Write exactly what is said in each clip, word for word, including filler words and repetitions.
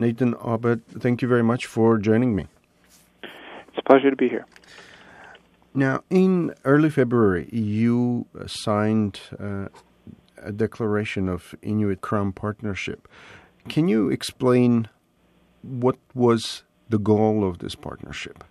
Nathan Abed, thank you very much for joining me. It's a pleasure to be here. Now, in early February, you signed uh, a declaration of Inuit-Crown partnership. Can you explain what was the goal of this partnership?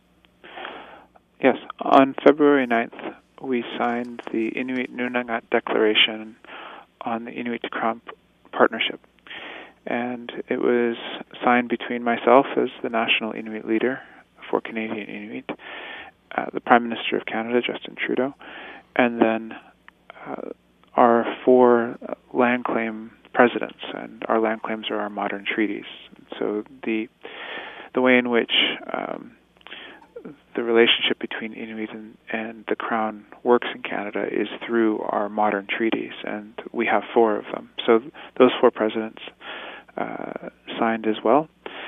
Yes. On February ninth, we signed the Inuit-Nunangat Declaration on the Inuit-Crown partnership. And it was signed between myself as the national Inuit leader for Canadian Inuit, uh, the Prime Minister of Canada, Justin Trudeau, and then uh, our four land claim presidents. And our land claims are our modern treaties. So the the way in which um, the relationship between Inuit and, and the Crown works in Canada is through our modern treaties, and we have four of them. So those four presidents uh, signed as well.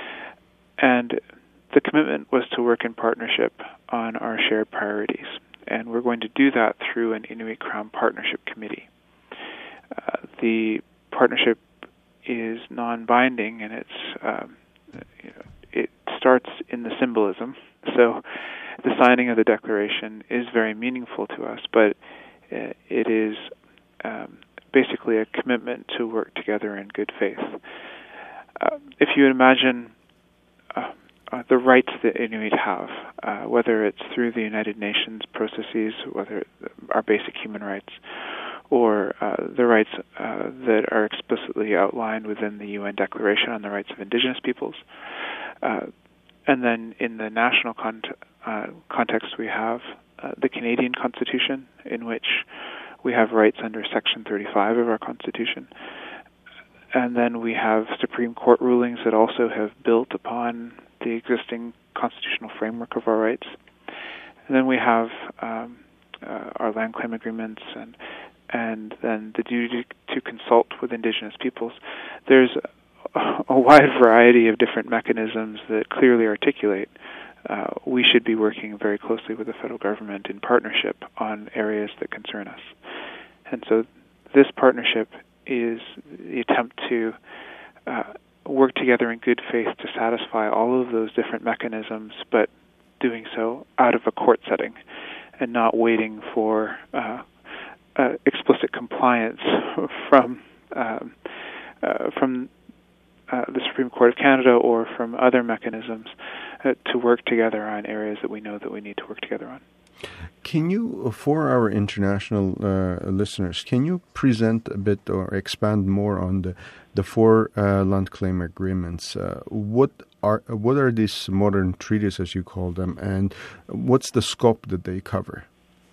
And the commitment was to work in partnership on our shared priorities, and we're going to do that through an Inuit-Crown Partnership Committee. Uh, the partnership is non-binding, and it's um, you know, it starts in the symbolism. So the signing of the declaration is very meaningful to us, but uh, it is um, basically a commitment to work together in good faith. Uh, if you imagine uh, uh, the rights that Inuit have, uh, whether it's through the United Nations processes, whether our basic human rights, or uh, the rights uh, that are explicitly outlined within the U N Declaration on the Rights of Indigenous Peoples. Uh, and then in the national con- uh, context, we have uh, the Canadian Constitution, in which we have rights under Section thirty-five of our Constitution. And then we have Supreme Court rulings that also have built upon the existing constitutional framework of our rights. And then we have um, uh, our land claim agreements and and then the duty to consult with Indigenous peoples. There's a, a wide variety of different mechanisms that clearly articulate uh, we should be working very closely with the federal government in partnership on areas that concern us. And so this partnership is the attempt to uh, work together in good faith to satisfy all of those different mechanisms, but doing so out of a court setting and not waiting for uh, Uh, explicit compliance from um, uh, from uh, the Supreme Court of Canada or from other mechanisms uh, to work together on areas that we know that we need to work together on. Can you, for our international uh, listeners, can you present a bit or expand more on the the four uh, land claim agreements? Uh, what are what are these modern treaties, as you call them, and what's the scope that they cover?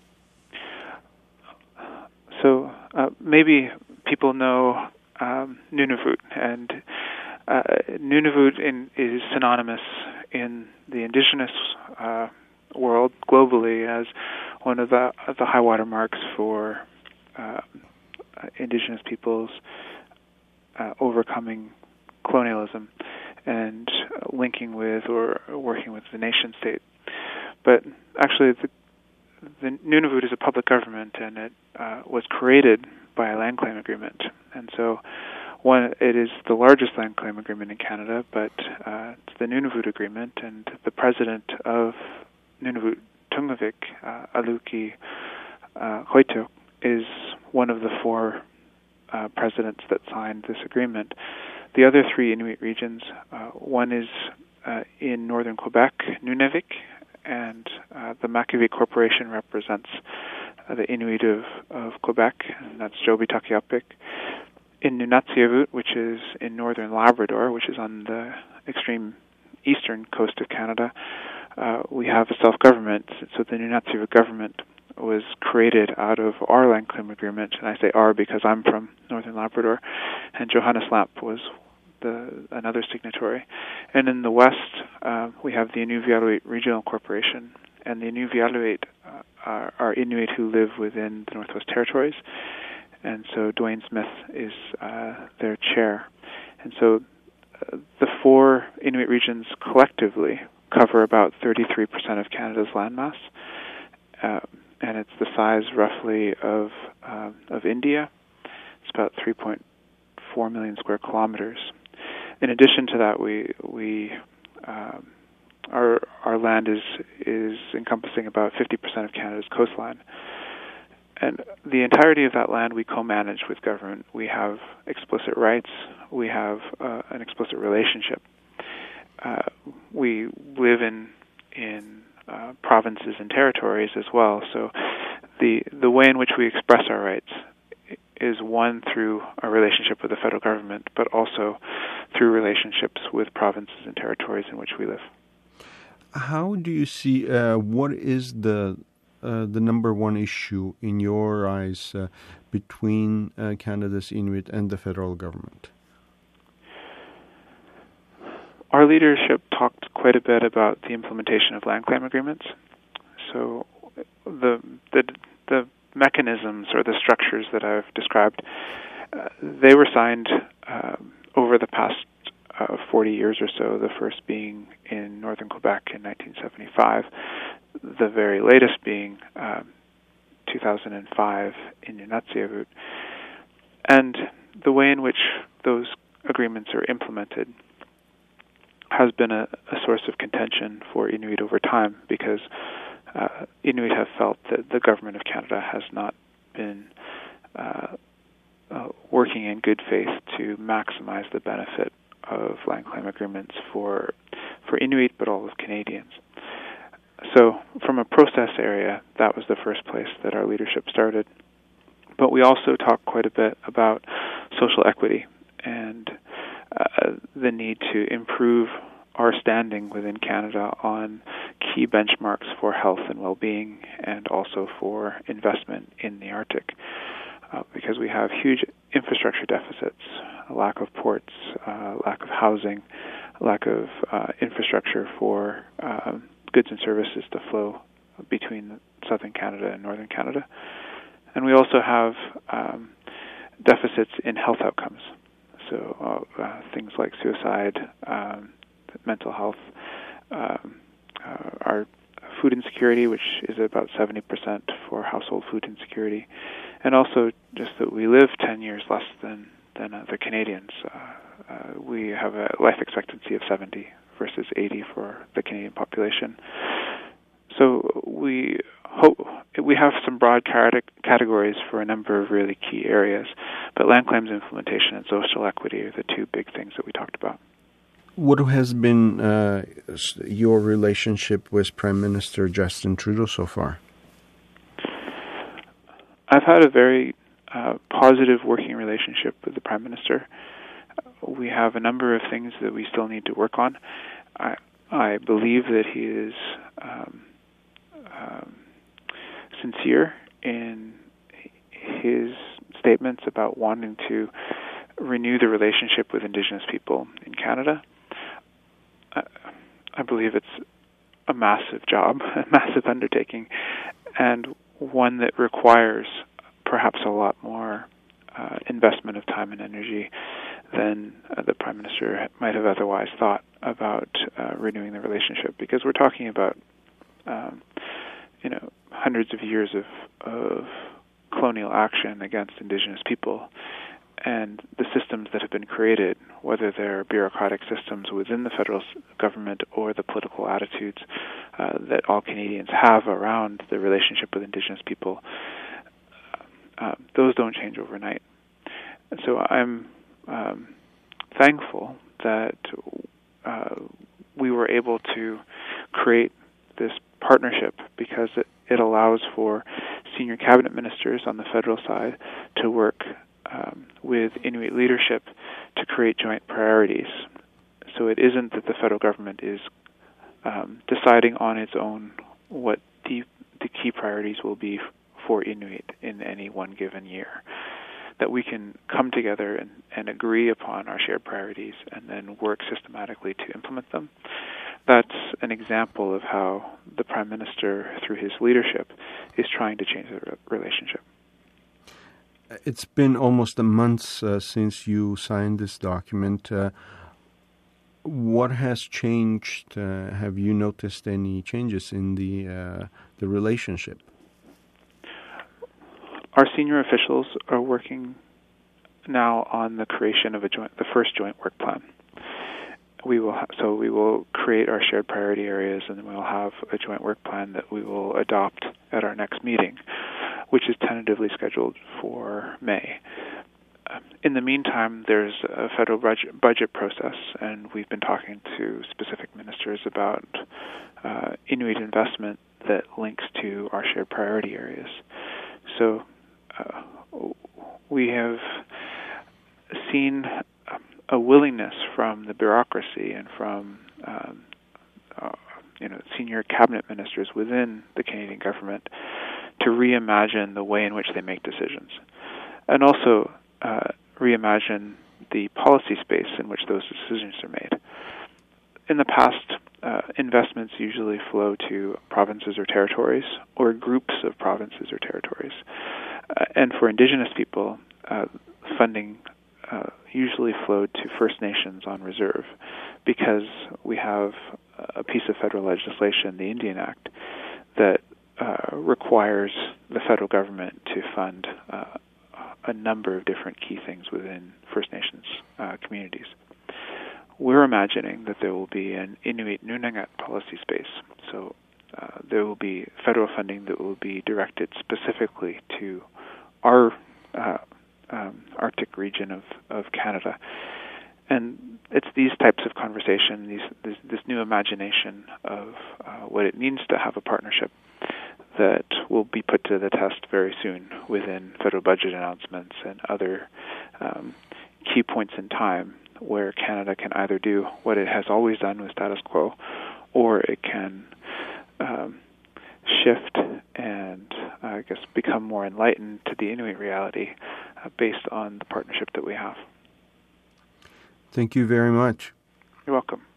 So uh, maybe people know um, Nunavut, and uh, Nunavut in, is synonymous in the Indigenous uh, world globally as one of the, the high water marks for uh, Indigenous peoples uh, overcoming colonialism and linking with or working with the nation state. But actually, the The Nunavut is a public government, and it uh, was created by a land claim agreement. And so one, it is the largest land claim agreement in Canada, but uh, it's the Nunavut Agreement, and the president of Nunavut, Tunngavik, uh, Aluki uh, Hoituk, is one of the four uh, presidents that signed this agreement. The other three Inuit regions, uh, one is uh, in northern Quebec, Nunavik, and uh, the Makivik Corporation represents uh, the Inuit of, of Quebec, and that's Jobi Takiapik. In Nunatsiavut, which is in northern Labrador, which is on the extreme eastern coast of Canada, uh, we have a self-government. So the Nunatsiavut government was created out of our land claim agreement, and I say our because I'm from northern Labrador, and Johannes Lamp was the another signatory. And in the west, uh, we have the Inuvialuit Regional Corporation, and the Inuvialuit uh, are, are Inuit who live within the Northwest Territories, and so Dwayne Smith is uh, their chair. And so uh, the four Inuit regions collectively cover about thirty-three percent of Canada's landmass, uh, and it's the size roughly of uh, of India. It's about three point four million square kilometers. in addition to that, we we um, our our land is is encompassing about fifty percent of Canada's coastline, and the entirety of that land we co-manage with government. We have explicit rights. We have uh, an explicit relationship. Uh, we live in in uh, provinces and territories as well. So the the way in which we express our rights is one through our relationship with the federal government, but also through relationships with provinces and territories in which we live. How do you see, uh, what is the uh, the number one issue in your eyes uh, between uh, Canada's Inuit and the federal government? Our leadership talked quite a bit about the implementation of land claim agreements. So the the the mechanisms or the structures that I've described, uh, they were signed uh, over the past uh, forty years or so, the first being in northern Quebec in nineteen seventy-five, the very latest being uh, two thousand five in Nunatsiavut. And the way in which those agreements are implemented has been a, a source of contention for Inuit over time, because uh, Inuit have felt that the government of Canada has not been uh, uh, working in good faith to maximize the benefit of land claim agreements for for Inuit, but all of Canadians. So from a process area, that was the first place that our leadership started. But we also talked quite a bit about social equity and Uh, the need to improve our standing within Canada on key benchmarks for health and well-being, and also for investment in the Arctic, uh, because we have huge infrastructure deficits, a lack of ports, uh, lack of housing, lack of uh, infrastructure for uh, goods and services to flow between southern Canada and northern Canada. And we also have um, deficits in health outcomes. So uh, uh, things like suicide, um, mental health, um, uh, our food insecurity, which is about seventy percent for household food insecurity, and also just that we live ten years less than, than other Canadians. Uh, uh, we have a life expectancy of seventy versus eighty for the Canadian population. So we hope we have some broad categories for a number of really key areas, but land claims implementation and social equity are the two big things that we talked about. What has been uh, your relationship with Prime Minister Justin Trudeau so far? I've had a very uh, positive working relationship with the Prime Minister. We have a number of things that we still need to work on. I, I believe that he is um, um, sincere in his statements about wanting to renew the relationship with Indigenous people in Canada. I, I believe it's a massive job, a massive undertaking, and one that requires perhaps a lot more uh, investment of time and energy than uh, the Prime Minister might have otherwise thought about uh, renewing the relationship, because we're talking about um, you know, hundreds of years of, of colonial action against Indigenous people, and the systems that have been created, whether they're bureaucratic systems within the federal government or the political attitudes uh, that all Canadians have around the relationship with Indigenous people, uh, those don't change overnight. And so I'm um, thankful that uh, we were able to create this partnership, because it, it allows for senior cabinet ministers on the federal side to work um, with Inuit leadership to create joint priorities. So it isn't that the federal government is um, deciding on its own what the, the key priorities will be f- for Inuit in any one given year. That we can come together and, and agree upon our shared priorities and then work systematically to implement them. That's an example of how the Prime Minister, through his leadership, is trying to change the relationship. It's been almost a month uh, since you signed this document. Uh, what has changed? Uh, have you noticed any changes in the uh, the relationship? Our senior officials are working now on the creation of a joint, the first joint work plan. we will ha- so we will create our shared priority areas, and then we'll have a joint work plan that we will adopt at our next meeting, which is tentatively scheduled for May. In the meantime, there's a federal budget, budget process, and we've been talking to specific ministers about uh, Inuit investment that links to our shared priority areas. So uh, we have seen a willingness from the bureaucracy and from um, uh, you know senior cabinet ministers within the Canadian government to reimagine the way in which they make decisions, and also uh, reimagine the policy space in which those decisions are made. In the past, uh, investments usually flow to provinces or territories, or groups of provinces or territories. Uh, and for Indigenous people, uh, funding uh, usually flowed to First Nations on reserve, because we have a piece of federal legislation, the Indian Act, that uh, requires the federal government to fund uh, a number of different key things within First Nations uh, communities. We're imagining that there will be an Inuit Nunangat policy space. So uh, there will be federal funding that will be directed specifically to our uh, um, Arctic region of, of Canada. And it's these types of conversation, these, this, this new imagination of uh, what it means to have a partnership that will be put to the test very soon within federal budget announcements and other um, key points in time where Canada can either do what it has always done with status quo, or it can um, shift and, uh, I guess, become more enlightened to the Inuit reality uh, based on the partnership that we have. Thank you very much. You're welcome.